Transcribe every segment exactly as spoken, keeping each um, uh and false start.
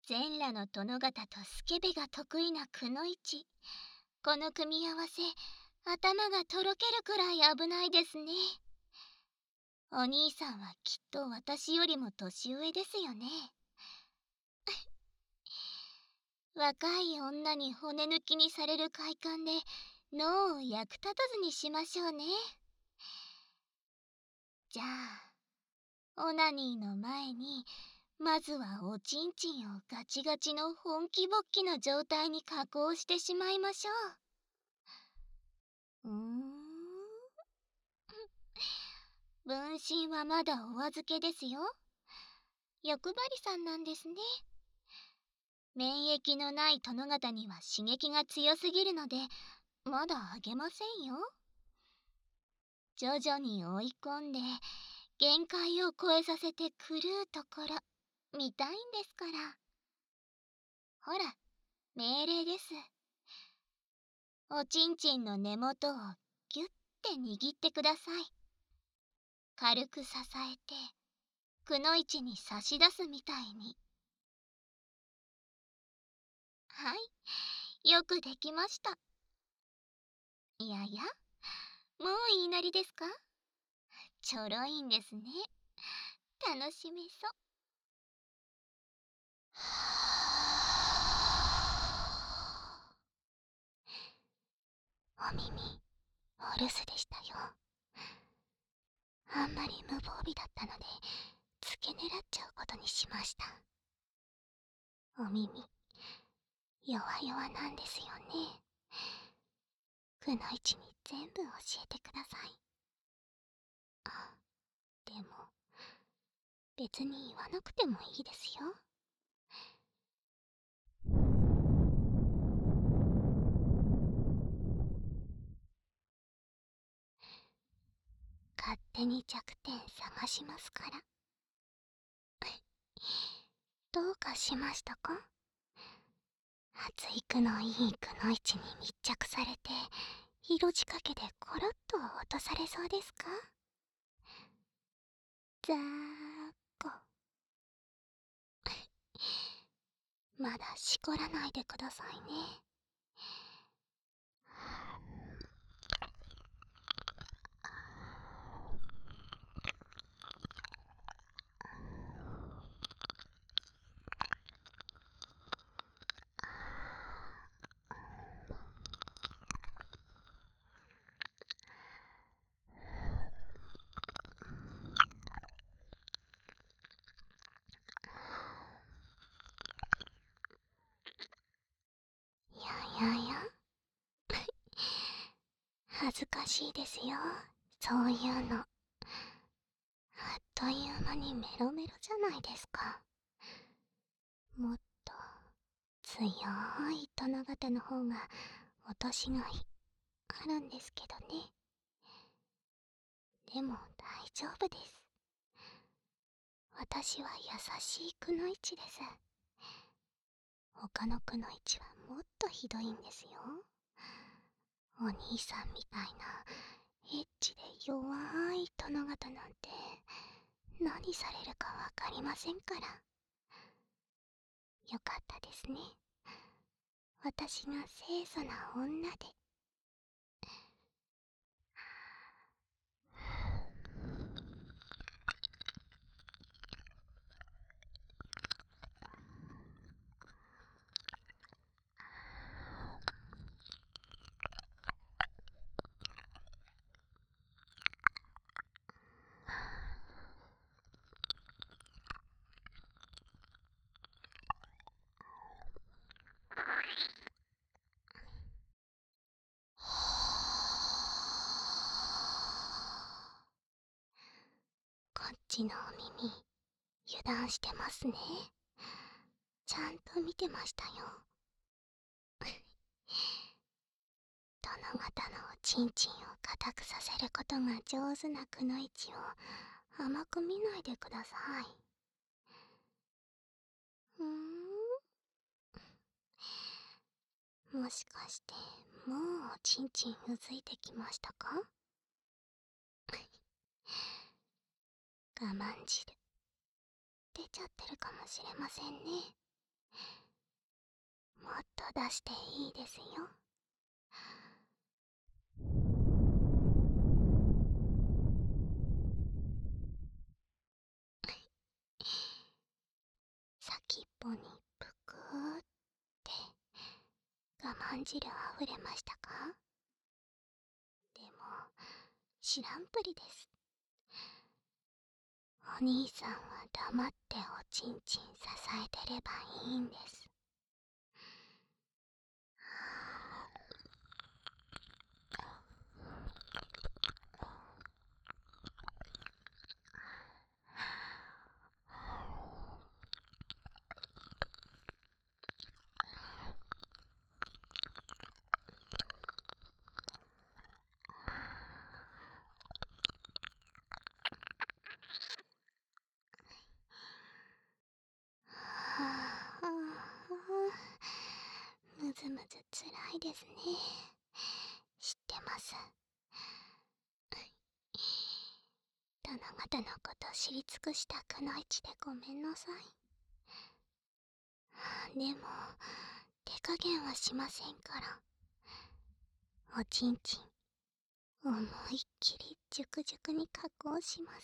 全裸の殿方とスケベが得意なくのいち。この組み合わせ、頭がとろけるくらい危ないですね。お兄さんはきっと私よりも年上ですよね。若い女に骨抜きにされる快感で脳を役立たずにしましょうね。じゃあオナニーの前にまずはおちんちんをガチガチの本気勃起の状態に加工してしまいましょう。うーん分身はまだお預けですよ。欲張りさんなんですね。免疫のない殿方には刺激が強すぎるのでまだあげませんよ。徐々に追い込んで限界を超えさせて狂うところ見たいんですから。ほら命令です。おちんちんの根元をギュッて握ってください。軽く支えてくのいちに差し出すみたいに。はい、よくできました。いやいや、もう言いなりですか？ちょろいんですね。楽しめそう。お耳お留守でしたよ。あんまり無防備だったので付け狙っちゃうことにしました。お耳弱々なんですよね。くのいちに全部教えてください。あ、でも別に言わなくてもいいですよ。勝手に弱点探しますから。どうかしましたか？発育のいいくのいちに密着されて色仕掛けでコロッと落とされそうですか？ざーっこ。まだしこらないでくださいね。ややや恥ずかしいですよ、そういうの。あっという間にメロメロじゃないですか。もっと強い殿方の方が落としがいあるんですけどね。でも大丈夫です。私は優しいくのいちです。他のくのいちはもっとひどいんですよ。お兄さんみたいなエッチで弱い殿方なんて何されるかわかりませんから。よかったですね、私が清楚な女で。こっちのお耳油断してますね。ちゃんと見てましたよ。殿方のおちんちんを固くさせることが上手なくのいちを甘く見ないでください。ふーん、もしかしてもうおちんちんうずいてきましたか？我慢汁出ちゃってるかもしれませんね。 もっと出していいですよ。先っぽにぷくーって我慢汁あふれましたか？でも知らんぷりです。お兄さんは黙っておちんちん支えてればいいんです。はあ、むずむずつらいですね。知ってます。殿方のこと知り尽くしたくのいちでごめんなさい。でも手加減はしませんから。おちんちん思いっきりジュクジュクに加工します。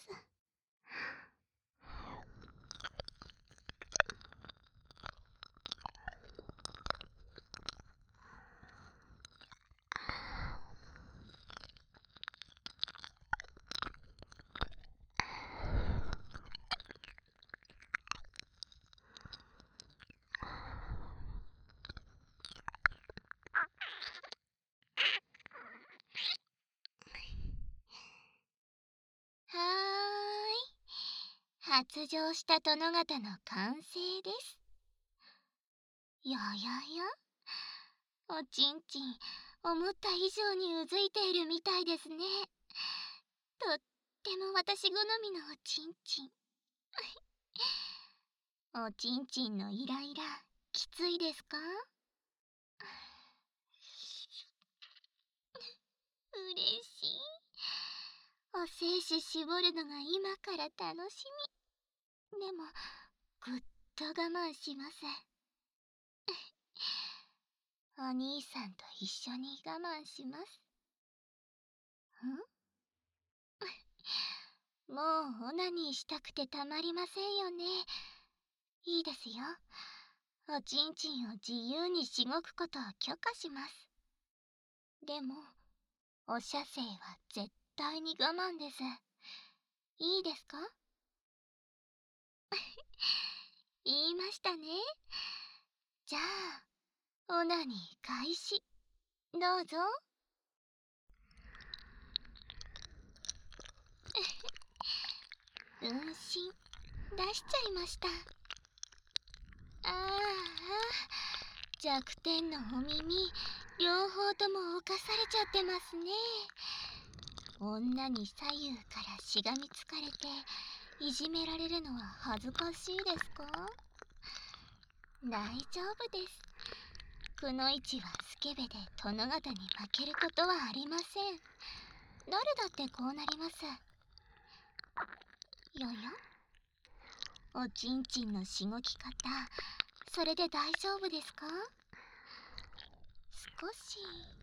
はーい、発情した殿方の完成です。ややや、おちんちん思った以上にうずいているみたいですね。とっても私好みのおちんちん。おちんちんのイライラきついですか？うれしい。お精子絞るのが今から楽しみ。でもぐっと我慢します。お兄さんと一緒に我慢します。ん？もうオナニーしたくてたまりませんよね。いいですよ。おちんちんを自由にしごくことを許可します。でもお射精は絶対に我慢です。いいですか？言いましたね。じゃあオナニー開始。どうぞ。分身出しちゃいました。ああ、弱点のお耳両方とも侵されちゃってますね。女に左右からしがみつかれていじめられるのは恥ずかしいですか？大丈夫です。くのいちはスケベで殿方に負けることはありません。誰だってこうなります。よよ、おちんちんのしごき方、それで大丈夫ですか？少し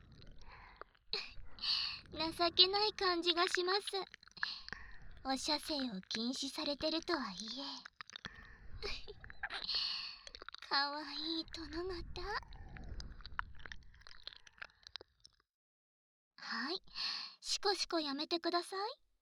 情けない感じがします。お射精を禁止されてるとはいえかわいい殿方。はい、しこしこやめてくださ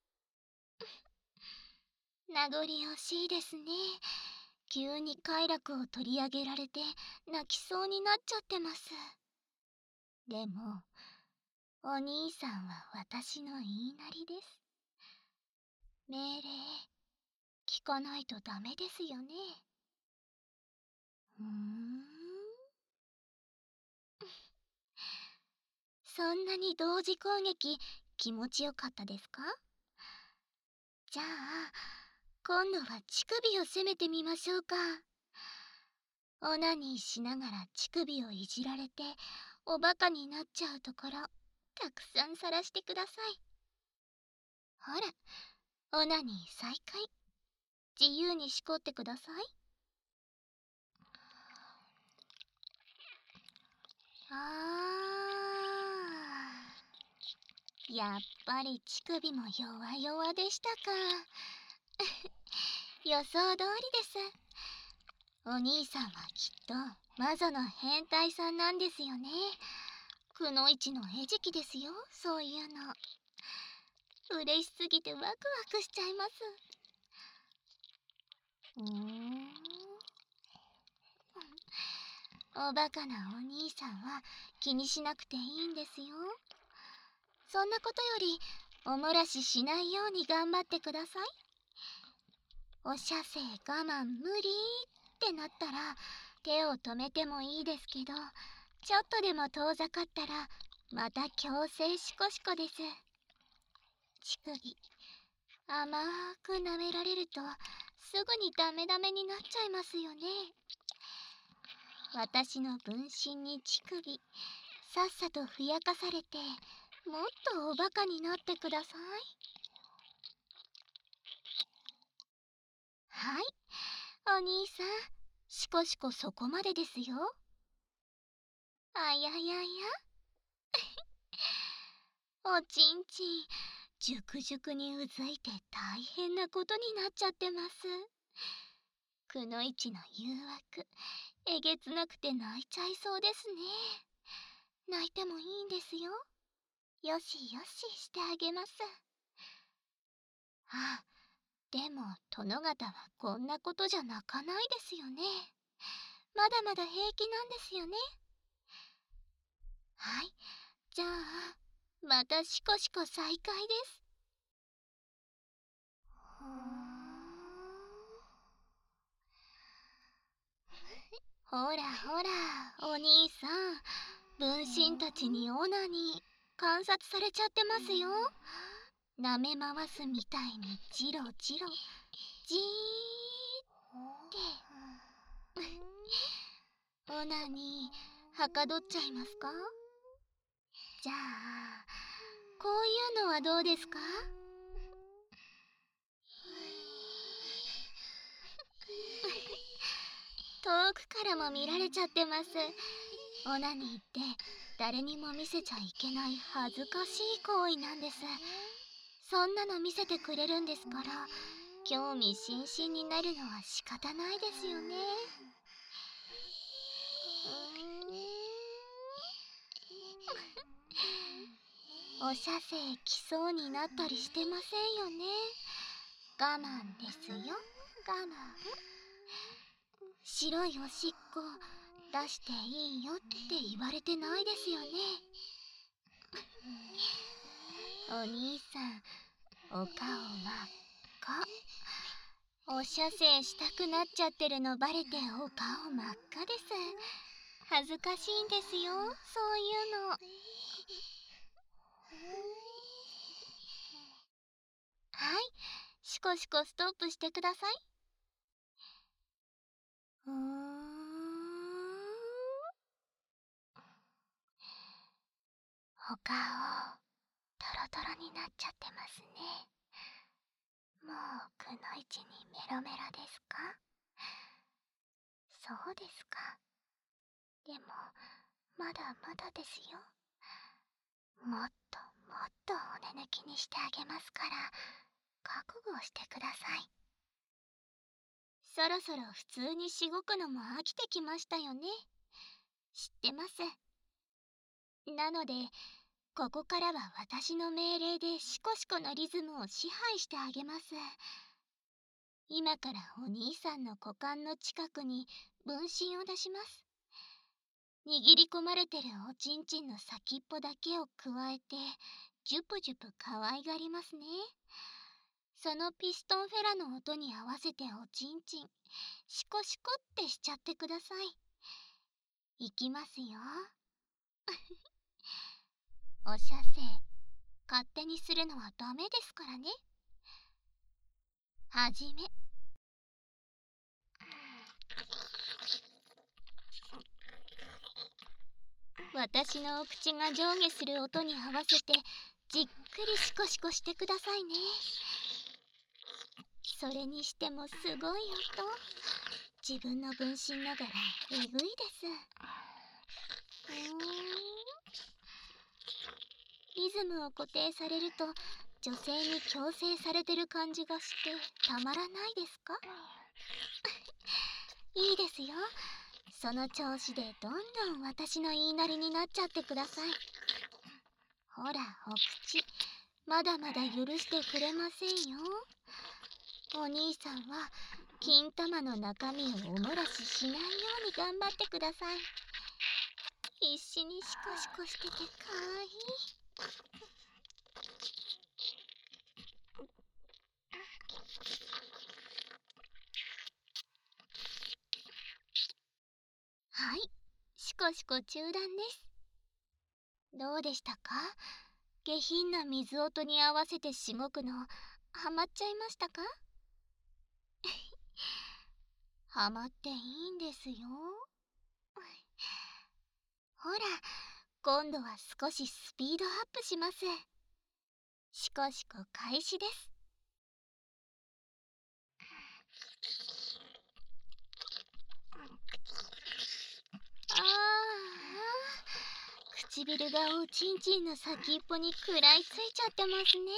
い。名残惜しいですね。急に快楽を取り上げられて泣きそうになっちゃってます。でもお兄さんは私の言いなりです。命令聞かないとダメですよね。うーんそんなに同時攻撃気持ちよかったですか？じゃあ今度は乳首を攻めてみましょうか。オナニーしながら乳首をいじられておバカになっちゃうところたくさん晒してください。ほら、オナニー再開。自由にしこってください。 やっぱり乳首も弱々でしたか。予想通りです。お兄さんはきっと魔女の変態さんなんですよね。くのいちの餌食ですよ、そういうの。嬉しすぎてワクワクしちゃいます。うーん。おバカなお兄さんは気にしなくていいんですよ。そんなことよりお漏らししないように頑張ってください。お射精我慢無理ってなったら手を止めてもいいですけど、ちょっとでも遠ざかったらまた強制シコシコです。乳首甘く舐められるとすぐにダメダメになっちゃいますよね。私の分身に乳首さっさとふやかされて、もっとおバカになってください。はい、お兄さん、シコシコそこまでですよ。あやややおちんちん、じゅくじゅくにうずいて大変なことになっちゃってます。くのいちの誘惑、えげつなくて泣いちゃいそうですね。泣いてもいいんですよ。よしよししてあげます。あ、でも殿方はこんなことじゃ泣かないですよね。まだまだ平気なんですよね。はい、じゃあまたシコシコ再開です。ふーん。ほらほら、お兄さん、分身たちにオナニー観察されちゃってますよ。舐め回すみたいにジロジロじーってオナニーはかどっちゃいますか？じゃあこういうのはどうですか？遠くからも見られちゃってます。オナニーって誰にも見せちゃいけない恥ずかしい行為なんです。そんなの見せてくれるんですから、興味津々になるのは仕方ないですよね。お射精来そうになったりしてませんよね。我慢ですよ、我慢。白いおしっこ出していいよって言われてないですよね。お兄さん、お顔真っ赤。お射精したくなっちゃってるのバレてお顔真っ赤です。恥ずかしいんですよ、そういうの。はい、シコシコストップしてください。うーん。お顔トロトロになっちゃってますね。もうくのいちにメロメロですか？そうですか。でもまだまだですよ。もっともっと骨抜きにしてあげますから、覚悟してください。そろそろ普通にしごくのも飽きてきましたよね。知ってます。なのでここからは私の命令でシコシコのリズムを支配してあげます。今からお兄さんの股間の近くに分身を出します。握り込まれてるおちんちんの先っぽだけをくわえてジュプジュプ可愛がりますね。そのピストンフェラの音に合わせておちんちんシコシコってしちゃってください。いきますよ。お射精勝手にするのはダメですからね。はじめ。私のお口が上下する音に合わせてじっくりシコシコしてくださいね。それにしてもすごい音。自分の分身ながらえぐいです。うーん。 リズムを固定されると女性に強制されてる感じがしてたまらないですか？いいですよ。その調子でどんどん私の言いなりになっちゃってください。ほら、お口、まだまだ許してくれませんよ。お兄さんは金玉の中身をお漏らししないように頑張ってください。必死にシコシコしててかわいい。はい、シコシコ中断です。どうでしたか？下品な水音に合わせてしごくのハマっちゃいましたか？ハマっていいんですよ。ほら、今度は少しスピードアップします。シコシコ開始です。ああ、唇がおちんちんの先っぽに食らいついちゃってますね。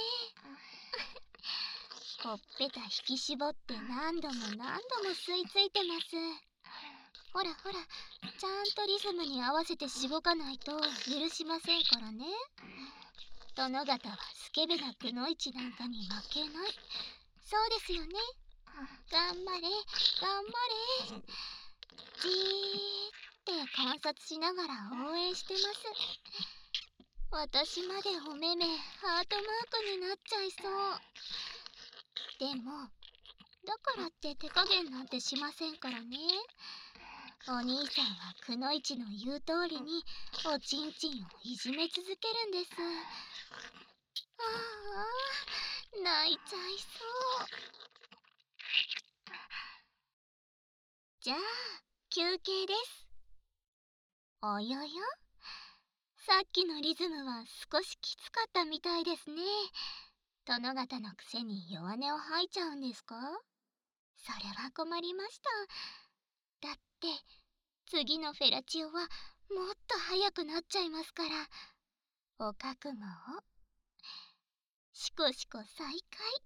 ほっぺた引き絞って何度も何度も吸い付いてます。ほらほら、ちゃんとリズムに合わせてしごかないと許しませんからね。殿方はスケベなくのいちなんかに負けない。そうですよね。頑張れ頑張れ。じーって観察しながら応援してます。私までお目目ハートマークになっちゃいそう。でもだからって手加減なんてしませんからね。お兄さんはくのいちの言う通りにおちんちんをいじめ続けるんです。ああ、泣いちゃいそう。じゃあ休憩です。およよ、さっきのリズムは少しきつかったみたいですね。殿方のくせに弱音を吐いちゃうんですか？それは困りました。だって次のフェラチオはもっと速くなっちゃいますから。お覚悟を。シコシコ再開。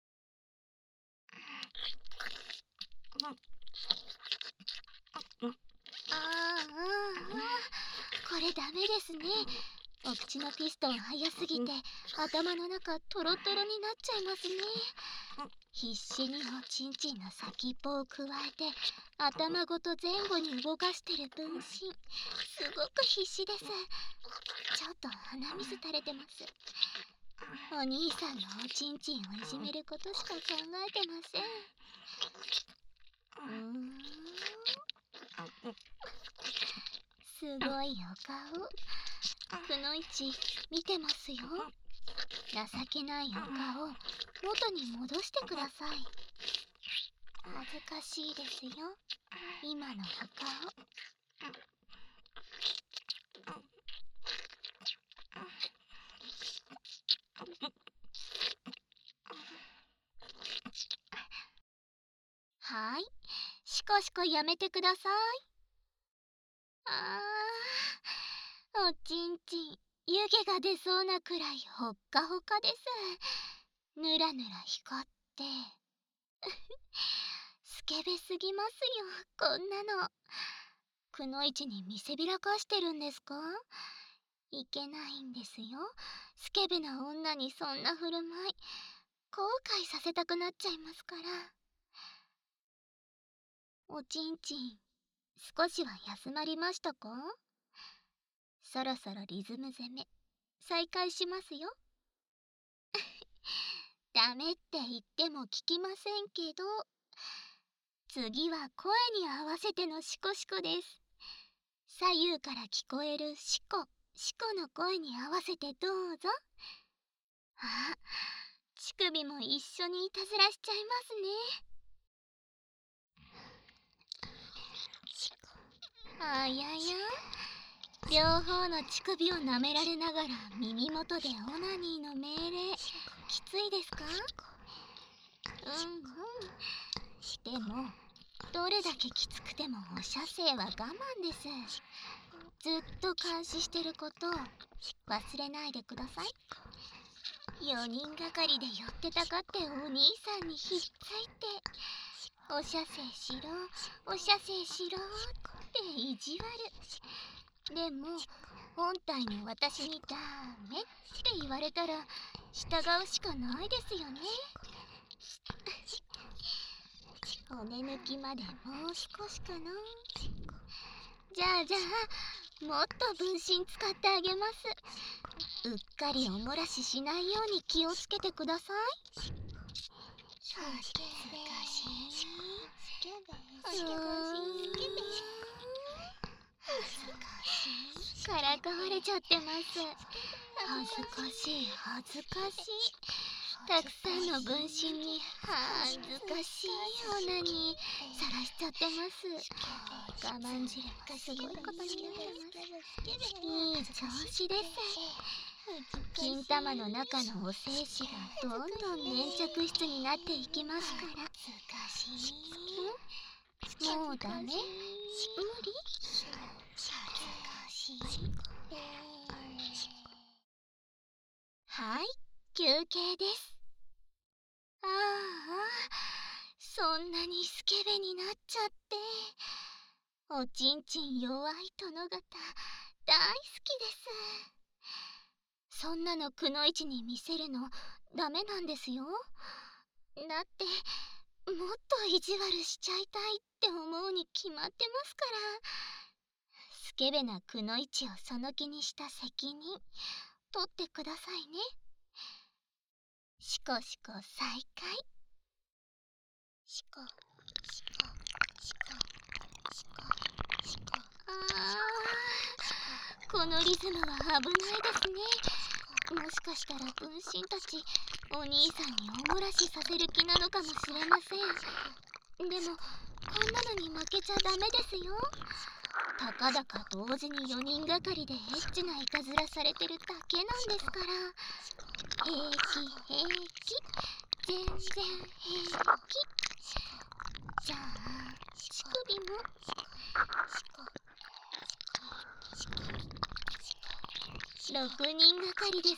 ああ、これダメですね。お口のピストン速すぎて頭の中トロトロになっちゃいますね。必死におちんちんの先っぽをくわえて頭ごと前後に動かしてる分身、すごく必死です。ちょっと鼻水垂れてます。お兄さんのおちんちんをいじめることしか考えてません。うーん、すごいお顔。くのいち見てますよ。情けないお顔元に戻してください。難しいですよ、今のお顔。はい、シコシコやめてください。あー、おちんちん湯気が出そうなくらいほっかほかです。ぬらぬら光ってスケベすぎますよ、こんなの。くのいちに見せびらかしてるんですか？いけないんですよ。スケベな女にそんな振る舞い後悔させたくなっちゃいますから。おちんちん少しは休まりましたか？そろそろリズム攻め再開しますよ。ダメって言っても聞きませんけど、次は声に合わせてのシコシコです。左右から聞こえるシコシコの声に合わせてどうぞ。あ、乳首も一緒にいたずらしちゃいますね。あやや、両方の乳首を舐められながら耳元でオナニーの命令、きついですか？うんうん。でもどれだけきつくてもお射精は我慢です。 ずっと監視してることを忘れないでください。よにんがかりで寄ってたかってお兄さんにひっついて、お射精しろお射精しろって意地悪。でも本体の私にダメって言われたら従うしかないですよね。骨抜きまでもう少しかな。じゃあじゃあもっと分身使ってあげます。うっかりおもらししないように気をつけてください。恥ずかしい。恥ずかしい。からかわれちゃってます。恥ずかしい恥ずかしい。たくさんの分身に恥ずかしいオナにさらしちゃってます。我慢汁がすごいことになってます。いい調子です。金玉の中のお精子がどんどん粘着質になっていきますから。ん？もうダメ？無理？はい、休憩です。ああ、そんなにスケベになっちゃって。おちんちん弱い殿方、大好きです。そんなのくのいちに見せるのダメなんですよ。だってもっと意地悪しちゃいたいって思うに決まってますから。スケベなくのいちをその気にした責任取ってくださいね。しこしこ再開。しこしこしこしこしこ。ああ、このリズムは危ないですね。もしかしたら分身たちお兄さんにおもらしさせる気なのかもしれません。でもこんなのに負けちゃダメですよ。たかだか同時によにんがかりでエッチないたずらされてるだけなんですから。平気平気、全然平気。じゃあ乳首も。ろくにんがかりです。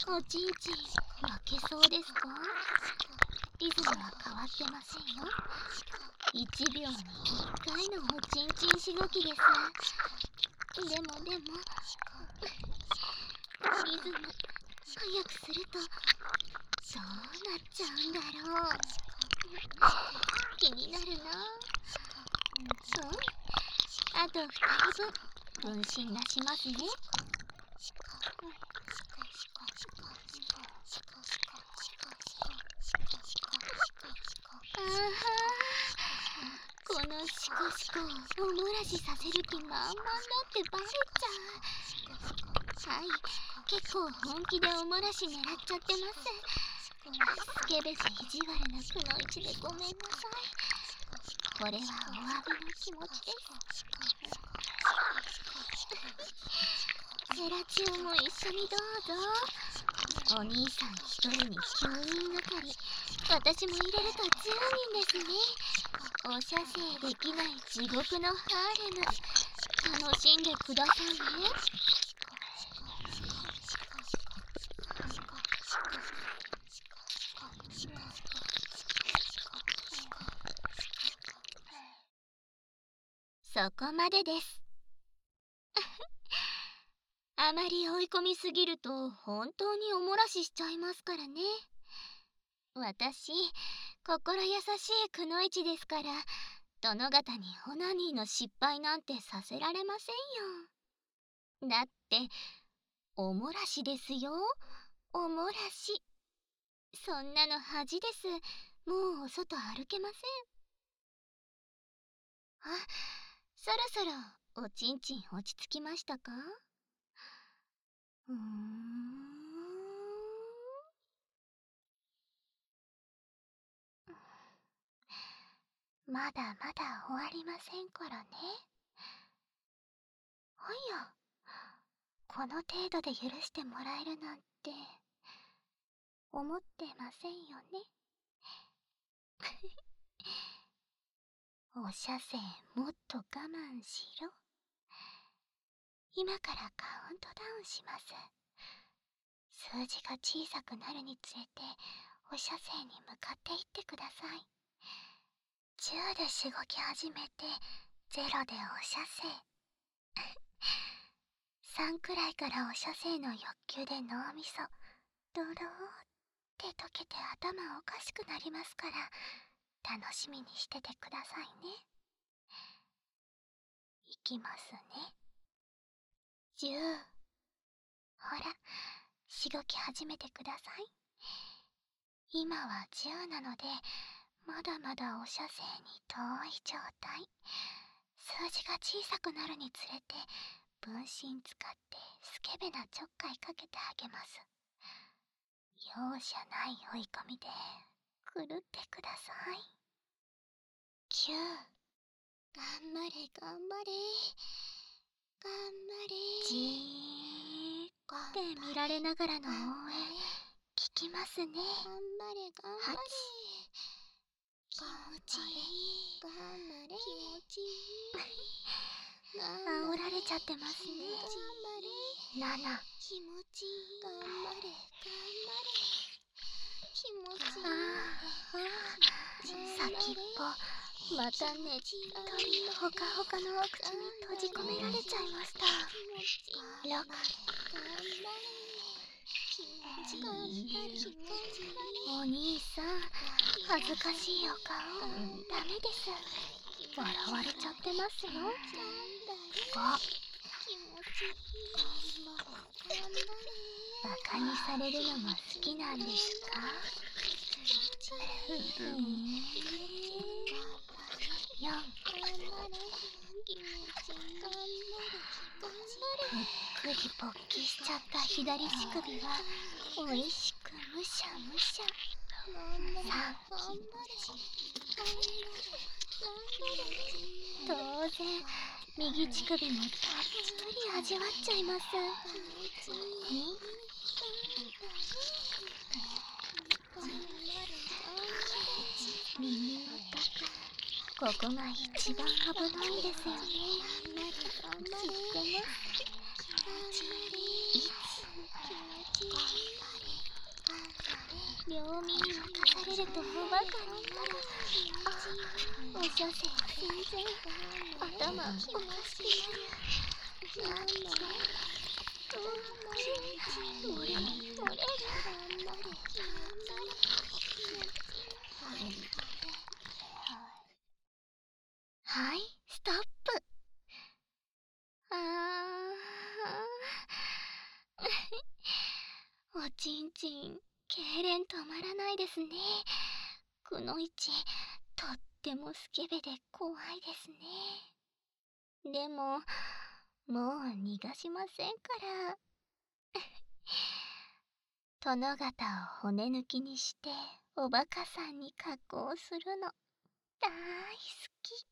おちんちん負けそうですか？リズムは変わってませんよ。いちびょうにいっかいのおちんちんしごきです。でもでもリズム早くするとどうなっちゃうんだろう。気になるな。うん、あとふたりぶん分身出しますね。あはー、このシコシコをおもらしさせる気満々だってバレちゃう。はい、結構本気でおもらし狙っちゃってます。スケベで意地悪なくのいちでごめんなさい。これはお詫びの気持ちです。ゼラチオも一緒にどうぞ。お兄さんひとりにきゅうにんがかり、私も入れるとじゅうにんですね。お射精できない地獄のハーレム、楽しんでくださいね。そこまでです。あまり追い込みすぎると本当におもらししちゃいますからね。私、心優しいくのいちですから、殿方にオナニーの失敗なんてさせられませんよ。だって、おもらしですよ。おもらし。そんなの恥です。もうお外歩けません。あ、そろそろおちんちん落ち着きましたか？うーん。まだまだ終わりませんからね。おや、この程度で許してもらえるなんて思ってませんよね。お射精もっと我慢しろ。 今からカウントダウンします。数字が小さくなるにつれてお射精に向かっていってください。じゅうでしごき始めてゼロでお射精さんくらいからお射精の欲求で脳みそドローって溶けて頭おかしくなりますから、楽しみにしててくださいね。いきますね。じゅう。ほら、しごき始めてください。今はじゅうなので、まだまだお射精に遠い状態。数字が小さくなるにつれて、分身使ってスケベなちょっかいかけてあげます。容赦ない追い込みで狂ってください。きゅう。頑張れ頑張れ頑張れ。じーって見られながらの応援聞きますね。頑張れ頑張れ。気持ちいい。頑張れ。気持ちいい。煽られちゃってますね。頑張れ。なな。気持ちいい。頑張れ頑張れ。気持ちいい。ああ、先っぽまたねっとりほかほかのお口に閉じ込められちゃいました。ろく。お兄さん、恥ずかしいお顔ダメです。笑われちゃってますよ。ご。バカにされるのも好きなんですか？えー、よん。ぷっくり勃起しちゃった左乳首はおいしくむしゃむしゃ。さん。当然右乳首もたっぷり味わっちゃいます。に。耳のここが一番危ないんですよね。知ってます。いち。両耳任されるとおバカになる。あ、お射精全然頭おかしくなる。なんで漏れる漏れる。はい、ストップ。あーおちんちん痙攣止まらないですね。くのいちとってもスケベで怖いですね。でももう逃がしませんから殿方を骨抜きにしておバカさんに加工するの大好き。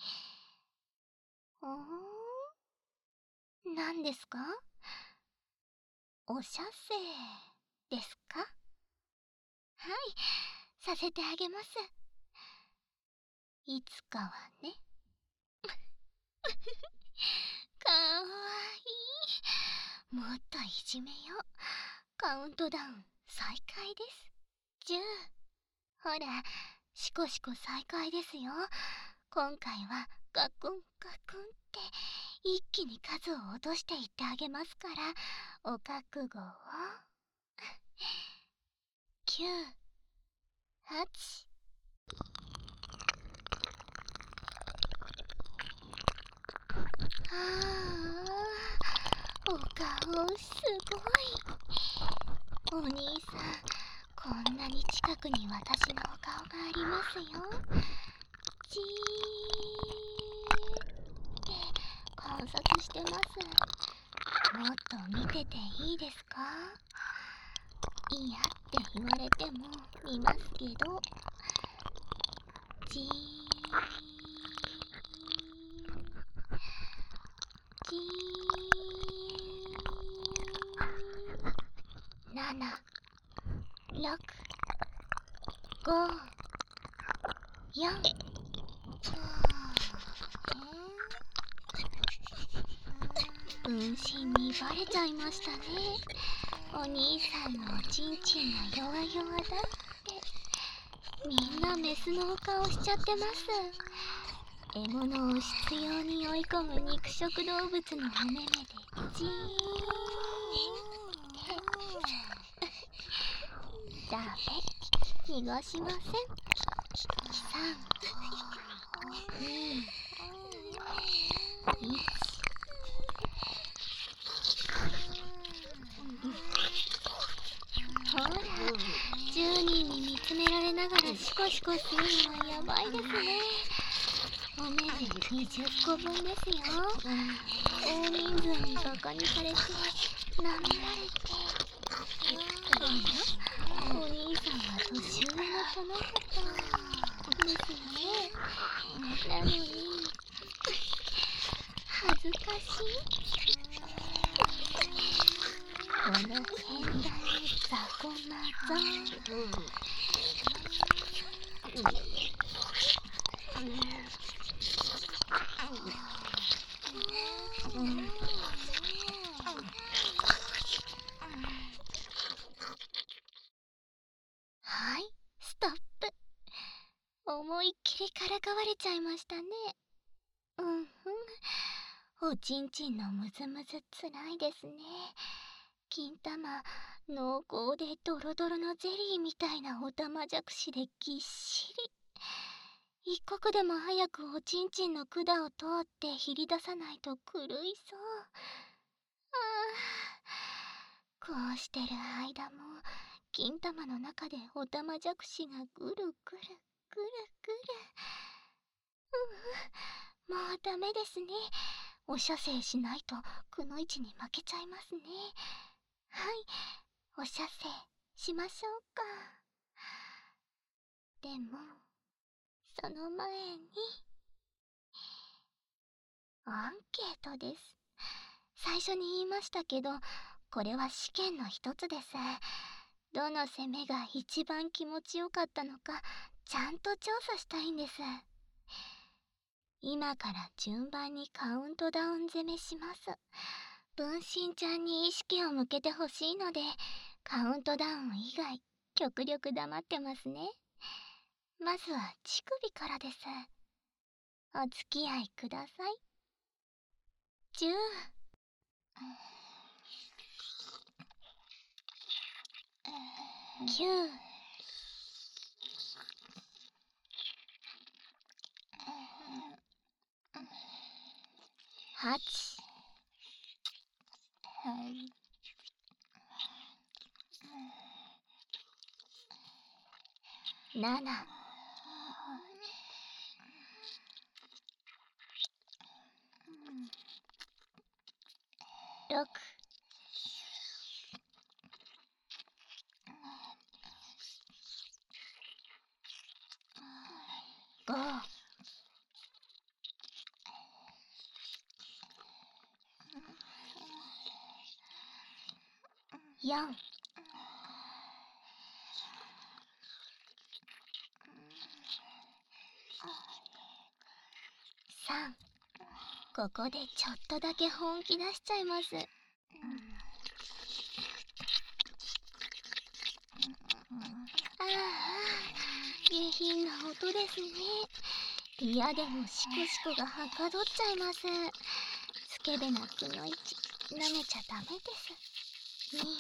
おー、何ですか？お射精ですか？はい、させてあげます。いつかはね。かわいい。もっといじめよう。カウントダウン再開です。じゅう。ほら、シコシコ再開ですよ。今回はガクンガクンって一気に数を落としていってあげますから、お覚悟を。きゅう、はち。ああ、お顔すごい。お兄さん、こんなに近くに私のお顔がありますよ。じーって観察してます。もっと見てていいですか？いやって言われても見ますけど。じーじーなな、ろく、ご、よん。 分身にバレちゃいましたね。お兄さんのおちんちんが弱々だって。みんなメスのお顔しちゃってます。獲物を執拗に追い込む肉食動物のお目目でじーんダメ、逃がしません。さん、に、いち。ほら、じゅうにんに見つめられながらシコシコするのはやばいですね。お目目にじゅっこぶんですよ。大人数にバカにされて舐められて、お兄さんは年上の殿方ですよね。なのに恥ずかしい。この変態雑魚なぞ。はい、ストップ。思いっきりからかわれちゃいましたね。うんふん。おちんちんのムズムズつらいですね。金玉、濃厚でドロドロのゼリーみたいなおたまじゃくしでぎっしり。一刻でも早くおちんちんの管を通ってひり出さないと狂いそう。ああ、こうしてる間も金玉の中でおたまじゃくしがぐるぐるぐるぐる。うう、もうダメですね。お射精しないとくのいちに負けちゃいますね。はい、お射精しましょうか。でもその前にアンケートです。最初に言いましたけど、これは試験の一つです。どの攻めが一番気持ちよかったのかちゃんと調査したいんです。今から順番にカウントダウン攻めします。分身ちゃんに意識を向けてほしいので、カウントダウン以外極力黙ってますね。まずは乳首からです。お付き合いください。じゅう、きゅう、はち、なな、ろく、ご、よん、さん。ここでちょっとだけ本気出しちゃいます。ああ、下品な音ですね。嫌でもシコシコがはかどっちゃいます。スケベなくのいち、舐めちゃダメです。に、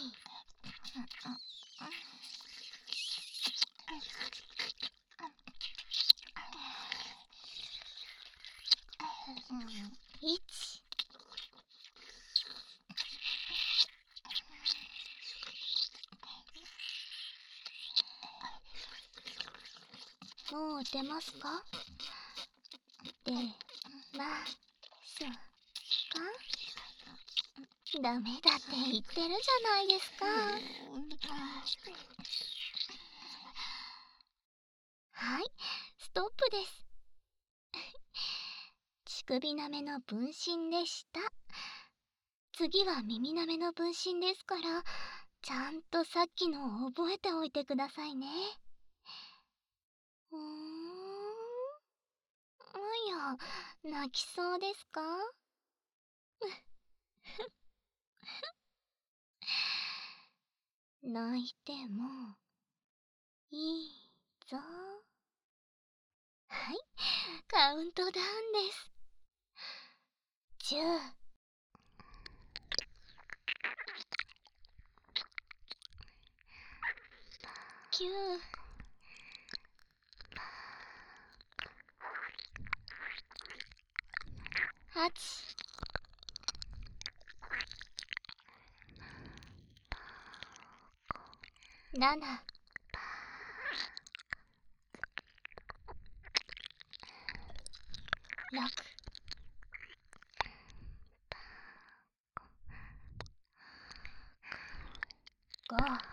いち。もう出ますか？出ますか？ダメだって言ってるじゃないですか。はい、ストップです。乳首舐めの分身でした。次は耳舐めの分身ですから、ちゃんとさっきのを覚えておいてくださいね。うーん。あや、泣きそうですか？ 泣いてもいいぞ。はい、カウントダウンです。じゅう、きゅう、はち、なな、ろく、ご、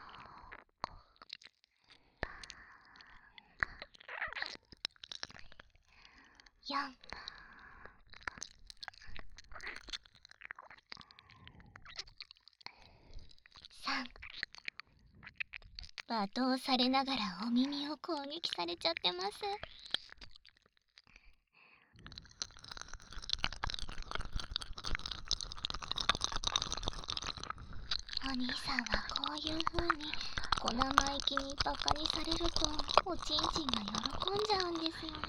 よん、さん。罵倒されながらお耳を攻撃されちゃってます。お兄さんはこういう風に小生意気にバカにされるとおちんちんが喜んじゃうんですよね。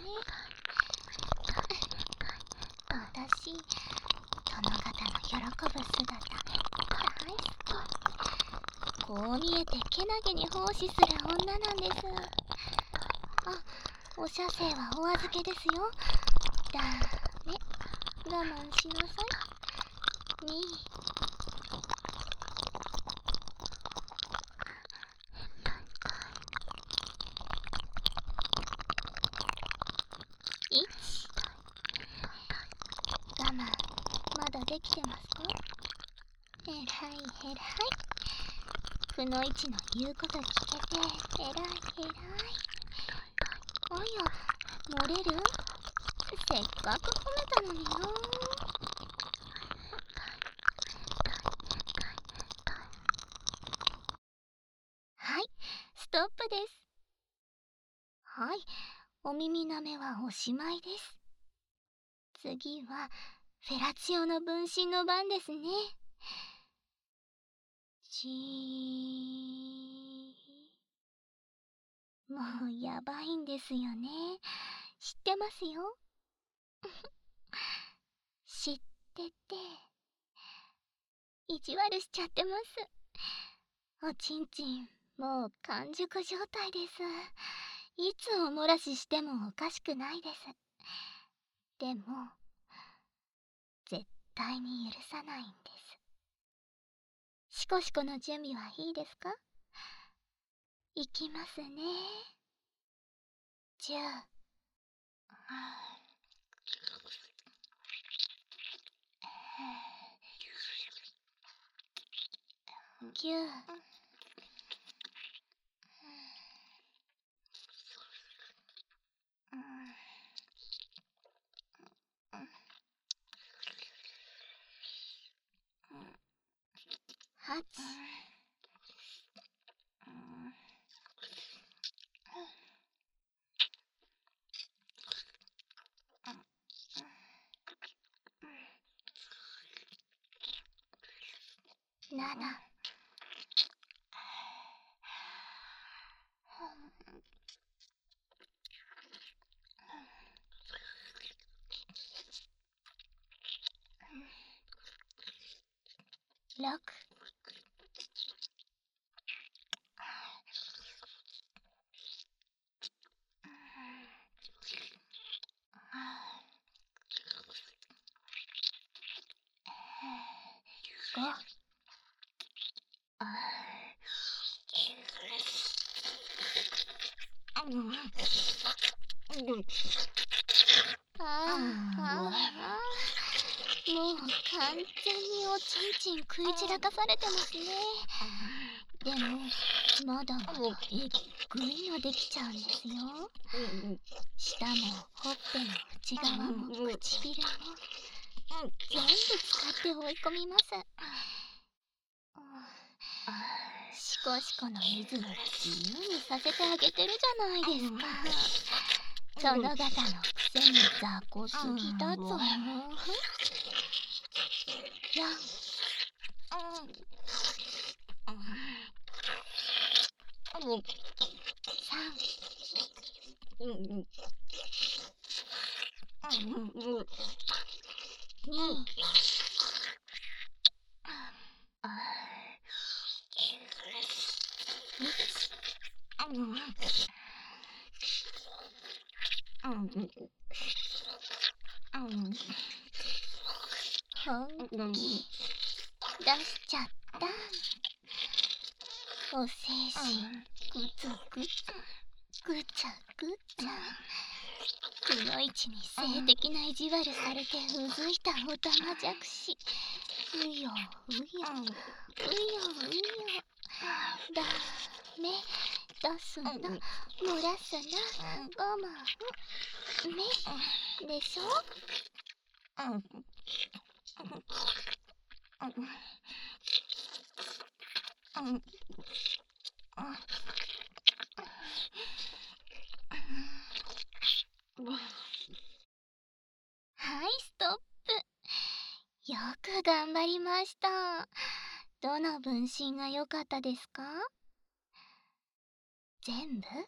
私、殿方の喜ぶ姿大好き。こう見えてけなげに奉仕する女なんです。あ、お射精はお預けですよ。だめ、我慢しなさい。に、いち、我慢、まだできてますか？えらいえらい。くのいちの言うこと聞けて、えらいえらい。あや、漏れる？せっかく褒めたのにな。はい、ストップです。はい、お耳舐めはおしまいです。次は、フェラチオの分身の番ですね。しー。もうやばいんですよね。知ってますよ。知ってて、意地悪しちゃってます。おちんちん、もう完熟状態です。いつお漏らししてもおかしくないです。でも、絶対に許さないんです。シコシコの準備はいいですか？いきますね。じゅう、きゅう、はち、なな、ろく、ご、ああああ、もう完全におちんちん食い散らかされてますね。でもまだまだえっぐいのできちゃうんですよ。舌もほっぺの内側も唇も全部使って追い込みます。シコシコのリズム自由にさせてあげてるじゃないですか。殿方のくせに雑魚すぎだぞ。よん、 本気出しちゃった。お精子グツグツぐちゃぐちゃ。くのいちに性的な意地悪されてうずいたおたまじゃくし。うようようようよ。ダメ出すな、漏らすな、我慢ねでしょ。はい、ストップ。よく頑張りました。どの分身が良かったですか？全部？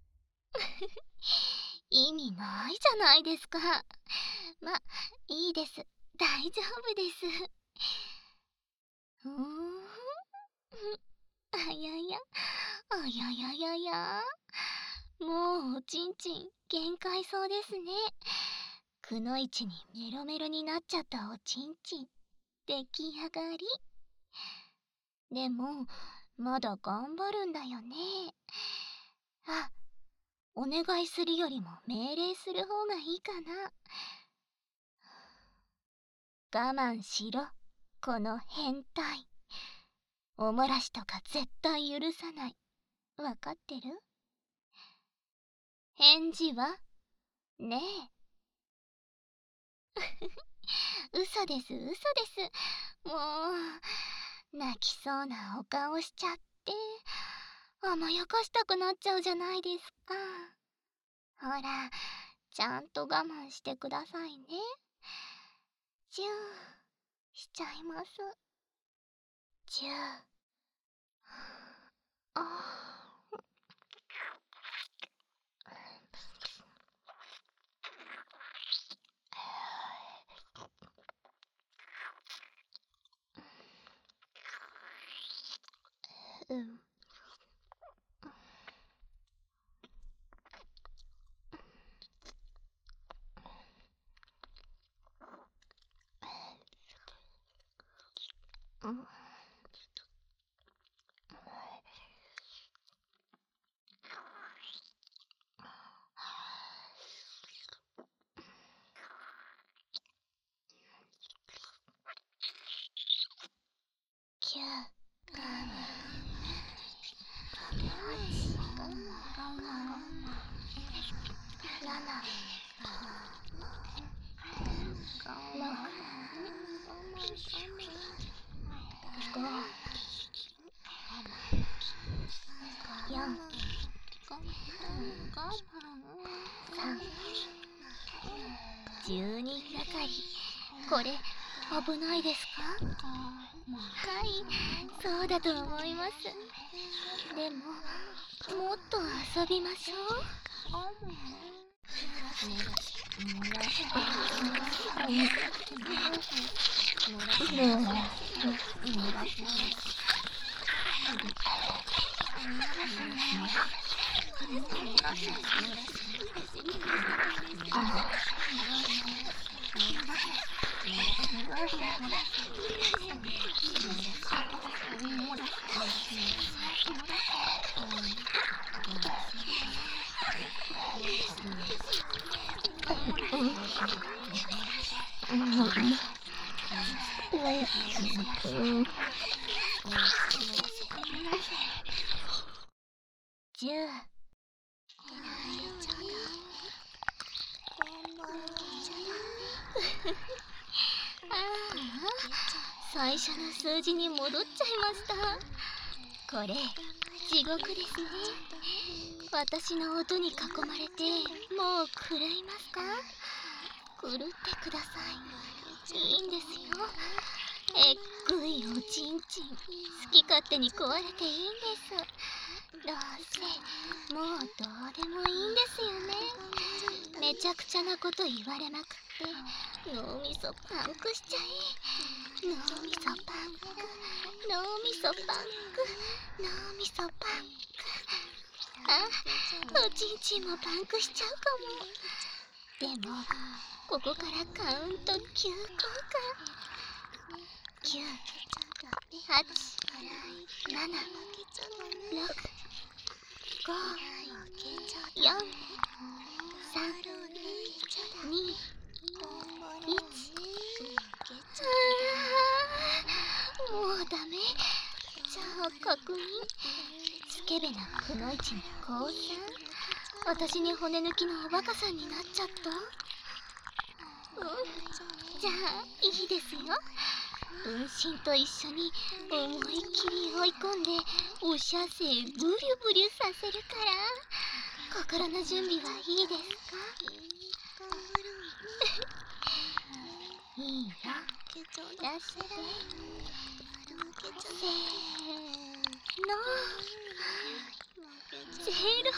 意味ないじゃないですか。ま、いいです。大丈夫です。うーん。あやや、あやややや。もうおちんちん限界そうですね。くのいちにメロメロになっちゃったおちんちん出来上がり。でもまだ頑張るんだよね。あ、お願いするよりも命令する方がいいかな。我慢しろ、この変態。お漏らしとか絶対許さない。わかってる？返事は？ねえ。嘘です、嘘です。もう、泣きそうなお顔しちゃって、甘やかしたくなっちゃうじゃないですか。ほら、ちゃんと我慢してくださいね。チューしちゃいます。チュー。あうん。うん。キュー。我慢。はち。我慢。なな。ろく。ご。よん。さん。じゅうにんがかり。これ危ないですか？はい、そうだと思います。でももっと遊びましょう。じゅう。最初の数字に戻っちゃいました。これ地獄ですね。私の音に囲まれてもう狂いますか？狂ってください。いいんですよ。 えっぐいおちんちん好き勝手に壊れていいんです。どうせもうどうでもいいんですよね。めちゃくちゃなこと言われまくって脳みそパンクしちゃい。脳みそパンク、脳みそパンク、脳みそパンク。あ、おちんちんもパンクしちゃうかも。でもここからカウントきゅうこうか。きゅう、はち、なな、ろく、ご、よん、さん、に、いち。あー、もうダメ。じゃあ確認。スケベなくのいちに降参。私に骨抜きのおバカさんになっちゃった。うん、じゃあいいですよ。分身と一緒に思いっきり追い込んでお射精ブリュブリュさせるから、心の準備はいいですか？いいよ、出して。せーの、ゼロ。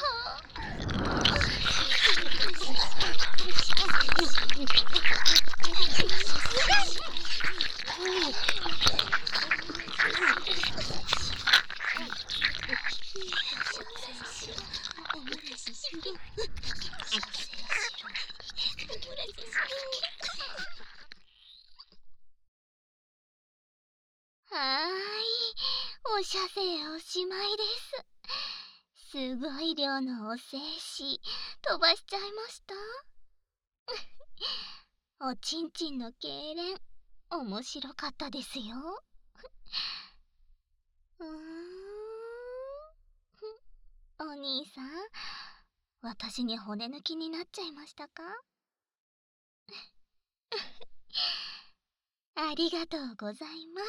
はーい、お射精おしまいです。すごい量のお精子飛ばしちゃいました。おちんちんの痙攣面白かったですよ。うーん、お兄さん、私に骨抜きになっちゃいましたか？ありがとうございます。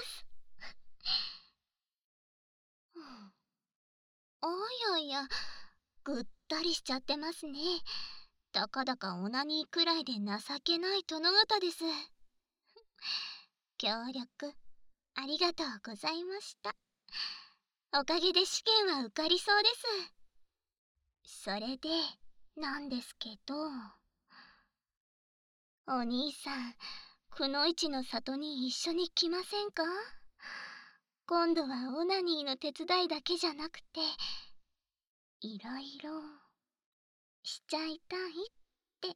あやや、ぐったりしちゃってますね。たかだかオナニーくらいで情けない殿方です。協力ありがとうございました。おかげで試験は受かりそうです。それでなんですけど、お兄さん、くのいちの里に一緒に来ませんか？今度はオナニーの手伝いだけじゃなくて、いろいろしちゃいたいって。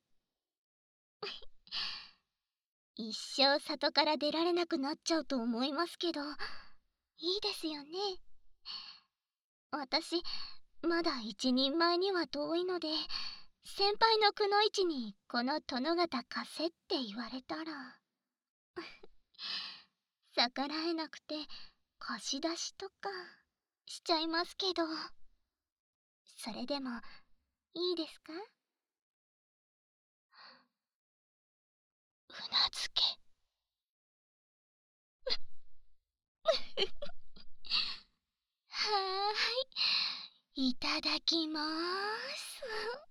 一生里から出られなくなっちゃうと思いますけど、いいですよね。私まだ一人前には遠いので、先輩のくのいちにこの殿方貸せって言われたら逆らえなくて貸し出しとかしちゃいますけど、それでもいいですか？うなずけ。はーい、いただきまーす。